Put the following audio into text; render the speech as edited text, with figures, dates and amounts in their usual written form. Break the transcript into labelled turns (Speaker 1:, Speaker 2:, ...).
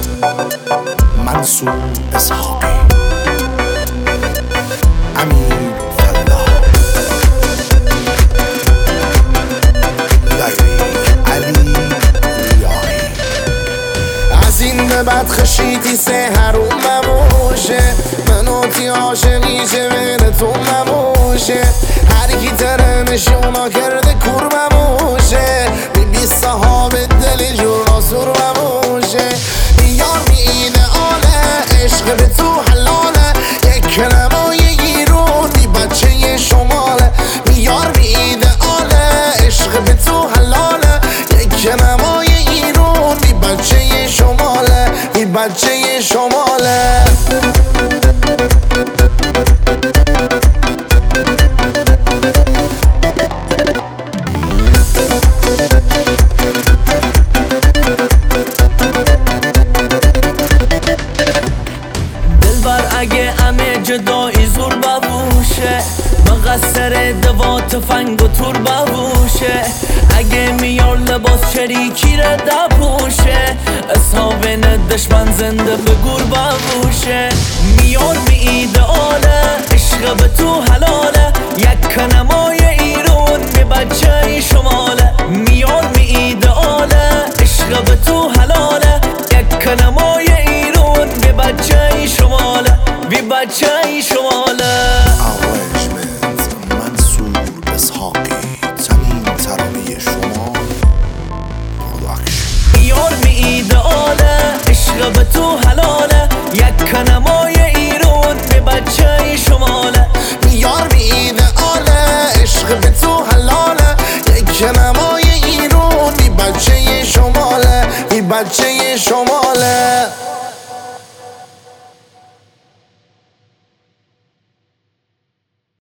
Speaker 1: منصور اسحاقی، امیر فلاح، علی ریاحی. از این به بعد خشیتی سحر و مموشه، منوتی عاشقی چه بین تو مموشه. هر کی ترنشونا کرده کور مموشه، بی صحاب دل جور ناسور مموشه. یار می ایدئاله، عشق به تو حلاله، یک کلمای ایرون بی بچه شماله. یار می ایدئاله، عشق به تو حلاله، یک کلمای ایرون بی بچه شماله، بی بچه شماله.
Speaker 2: اگه همه جدایی زور ببوشه، مقصر دوا تفنگ و تور ببوشه. اگه میار لباس شریکی را دپوشه، اصحابین دشمن زنده به گور ببوشه. میار می ایدئاله، عشق به تو حلاله، یک کنمای ایرون می بچه شماله. میار می ایدئاله، عشق به تو حلاله، یک کنمای ایرون می بچه شماله، بی بچه شماله.
Speaker 1: آرنجمنت منصور اسحاقی، زمین ترانه شما پروداکشن.
Speaker 2: یار می ایدئاله، عشق به تو حلاله، یک کنمای ایرون بی بچه شماله.
Speaker 1: یار می ایدئاله، عشق به تو حلاله، یک کنمای ایرون بی بچه شماله، بی بچه شماله.